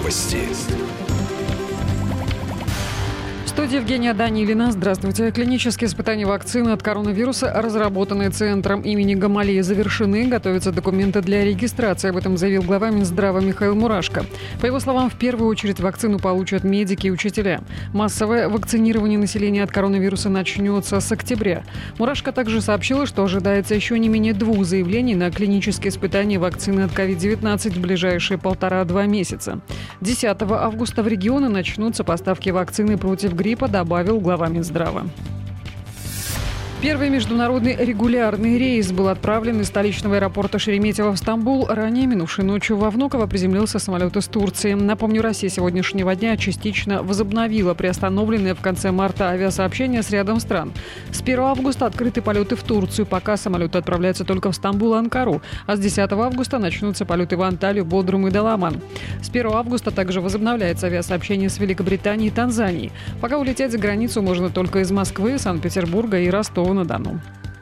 Новости. В студии Евгения Данилина. Здравствуйте. Клинические испытания вакцины от коронавируса, разработанные Центром имени Гамалеи, завершены. Готовятся документы для регистрации. Об этом заявил глава Минздрава Михаил Мурашко. По его словам, в первую очередь вакцину получат медики и учителя. Массовое вакцинирование населения от коронавируса начнется с октября. Мурашко также сообщила, что ожидается еще не менее 2 заявлений на клинические испытания вакцины от COVID-19 в ближайшие 1,5-2 месяца. 10 августа в регионы начнутся поставки вакцины против гриппа, добавил глава Минздрава. Первый международный регулярный рейс был отправлен из столичного аэропорта Шереметьево в Стамбул. Ранее, минувшей ночью, во Внуково приземлился самолет из Турции. Напомню, Россия сегодняшнего дня частично возобновила приостановленные в конце марта авиасообщения с рядом стран. С 1 августа открыты полеты в Турцию, пока самолеты отправляются только в Стамбул и Анкару. А с 10 августа начнутся полеты в Анталию, Бодрум и Даламан. С 1 августа также возобновляется авиасообщение с Великобританией и Танзанией. Пока улететь за границу можно только из Москвы, Санкт-Петербурга и Ростова-на-Дону.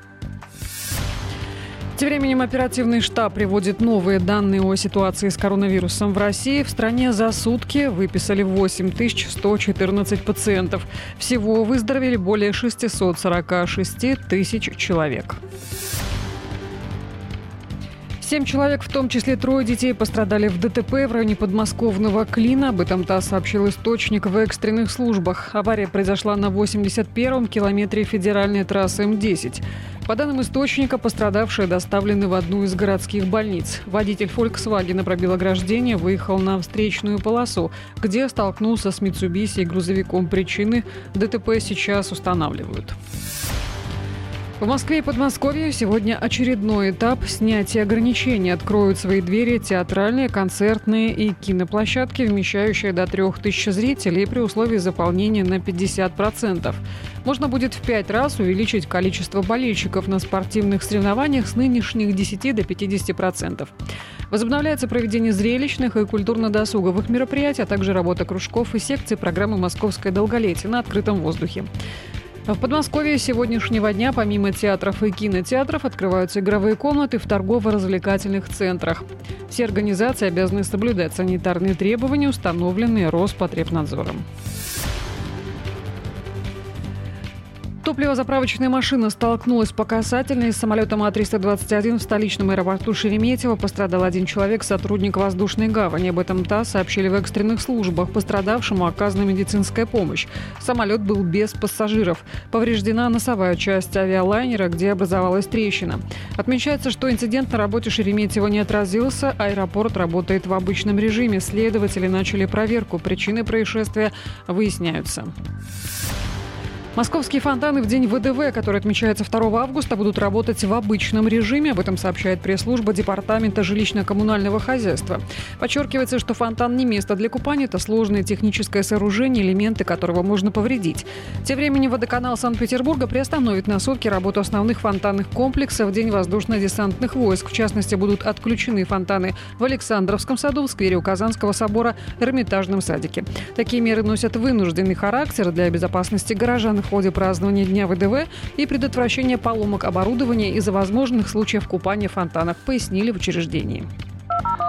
Тем временем оперативный штаб приводит новые данные о ситуации с коронавирусом в России. В стране за сутки выписали 8114 пациентов. Всего выздоровели более 646 тысяч человек. 7 человек, в том числе 3 детей, пострадали в ДТП в районе подмосковного Клина. Об этом ТАСС сообщил источник в экстренных службах. Авария произошла на 81-м километре федеральной трассы М10. По данным источника, пострадавшие доставлены в одну из городских больниц. Водитель «Фольксвагена» пробил ограждение, выехал на встречную полосу, где столкнулся с «Митсубиси» и грузовиком. Причины ДТП сейчас устанавливают. В Москве и Подмосковье сегодня очередной этап снятия ограничений. Откроют свои двери театральные, концертные и киноплощадки, вмещающие до 3000 зрителей, при условии заполнения на 50%. Можно будет в 5 раз увеличить количество болельщиков на спортивных соревнованиях с нынешних 10 до 50%. Возобновляется проведение зрелищных и культурно-досуговых мероприятий, а также работа кружков и секций программы «Московское долголетие» на открытом воздухе. В Подмосковье с сегодняшнего дня помимо театров и кинотеатров открываются игровые комнаты в торгово-развлекательных центрах. Все организации обязаны соблюдать санитарные требования, установленные Роспотребнадзором. Топливозаправочная машина столкнулась по касательной с самолетом А-321 в столичном аэропорту Шереметьево. Пострадал 1 человек, сотрудник воздушной гавани. Об этом ТАСС сообщили в экстренных службах. Пострадавшему оказана медицинская помощь. Самолет был без пассажиров. Повреждена носовая часть авиалайнера, где образовалась трещина. Отмечается, что инцидент на работе Шереметьево не отразился. Аэропорт работает в обычном режиме. Следователи начали проверку. Причины происшествия выясняются. Московские фонтаны в день ВДВ, который отмечается 2 августа, будут работать в обычном режиме. Об этом сообщает пресс-служба Департамента жилищно-коммунального хозяйства. Подчеркивается, что фонтан не место для купания. Это сложное техническое сооружение, элементы которого можно повредить. Тем временем водоканал Санкт-Петербурга приостановит на сутки работу основных фонтанных комплексов в день воздушно-десантных войск. В частности, будут отключены фонтаны в Александровском саду, в сквере у Казанского собора, Эрмитажном садике. Такие меры носят вынужденный характер для безопасности горожан в ходе празднования Дня ВДВ и предотвращения поломок оборудования из-за возможных случаев купания в фонтанах, пояснили в учреждении.